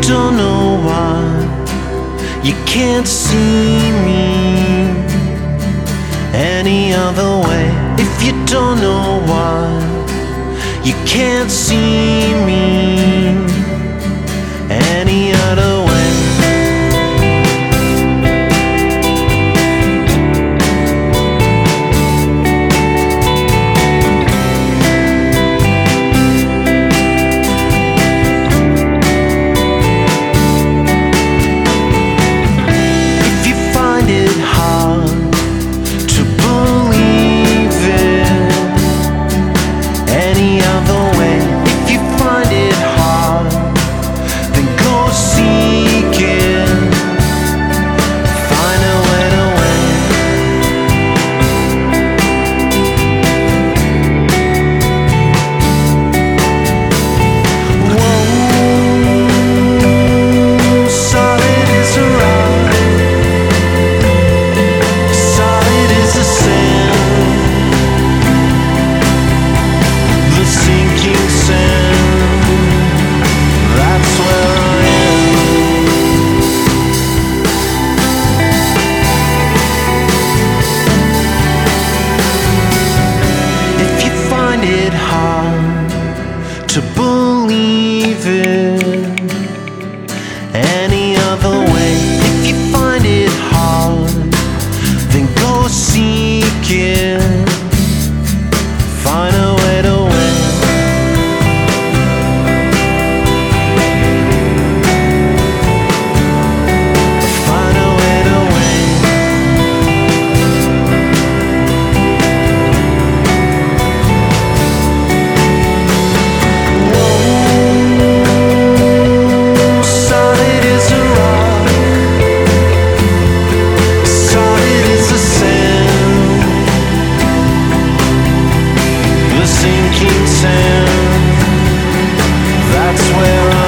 don't know why you can't see me any other way. If you don't know why you can't see me any other way. To believe it any other way. If you find it hard, then go seek it. Find a way to win. Find a way to win. Sinking sand, that's where